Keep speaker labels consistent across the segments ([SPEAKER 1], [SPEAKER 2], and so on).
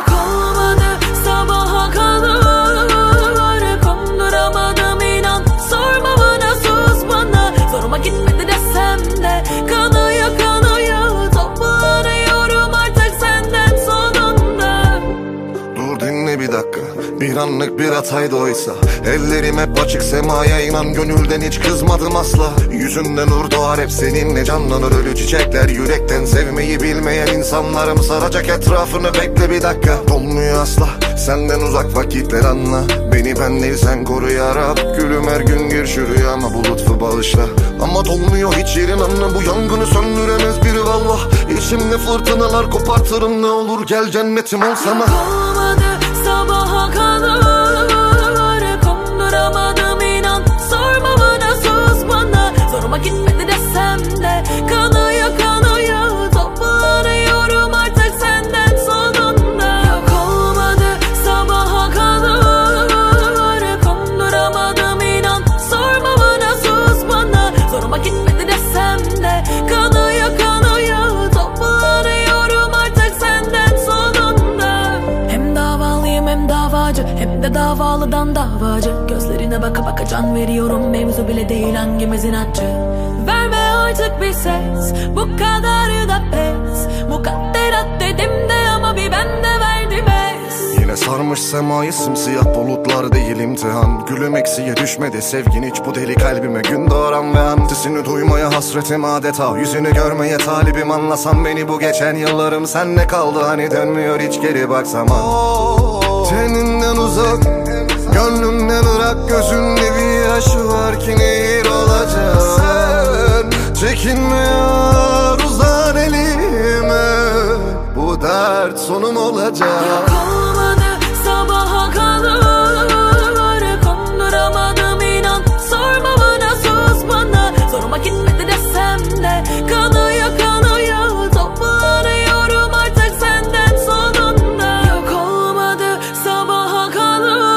[SPEAKER 1] Yok olmadı, sabaha kalır. Konduramadım inan, sorma bana, sus bana. Zoruma gitmedi desem de kanıyor kanıyor. Toplanıyorum artık senden sonunda.
[SPEAKER 2] Dur dinle bir dakika, bir anlık bir hataydı oysa. Ellerim hep açık semaya, inan gönülden hiç kızmadım asla. Yüzünden nur doğar, hep seninle canlanır ölü çiçekler. Yürekten sevmeyi bilmeyen insanlarım saracak etrafını, bekle bir dakika. Dolmuyor asla senden uzak vakitler, anla. Beni ben değil sen koru ya Rab. Gülüm her gün gir şu rüyama, bu lütfu bağışla. Ama dolmuyor hiç yerin, anla. Bu yangını söndüremez biri vallah. İçimde fırtınalar kopartırım, ne olur gel cennetim ol sana.
[SPEAKER 1] Olmadı, sabaha kalır. Konduramadım inan, sorma bana, sus bana. Zoruma gitmedi desem de kanıyor kanıyor. Toplanıyorum artık senden sonunda. Yok olmadı, sabaha kalır. Konduramadım inan, sorma bana, sus bana. Zoruma gitmedi desem de kanıyor kanıyor. Toplanıyorum artık senden sonunda. Hem davalıyım hem davacı, hem de davalıdan davacı. Gözlerine baka baka can veriyorum, mevzu bile değil hangimiz inatçı. Verme artık bir ses, bu kadar da pes. Mukadderat dedim de ama bir bende verdim es.
[SPEAKER 2] Yine sarmış semayı simsiyah bulutlar değil imtihan. Gülüm eksiye düşmedi sevgin hiç bu deli kalbime, gün doğuran ve an. Sesini duymaya hasretim adeta, yüzünü görmeye talibim. Anlasan beni bu geçen yıllarım, sen ne kaldı hani dönmüyor hiç geri baksam. Teninden uzak, gönlümden ırak, gözünde bir yaş var ki nehir olacaksın. Çekinmiyor, uzan elime, bu dert sonum olacak.
[SPEAKER 1] Yok olmadı, sabaha kalır. Konduramadım inan, sorma bana, sus bana. Zoruma gitmedi desem de kanıyor kanıyor. Toplanıyorum artık senden sonunda. Yok olmadı, sabaha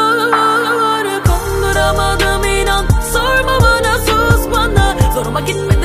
[SPEAKER 1] kalır. Konduramadım inan, sorma bana, sus bana. Zoruma gitmedi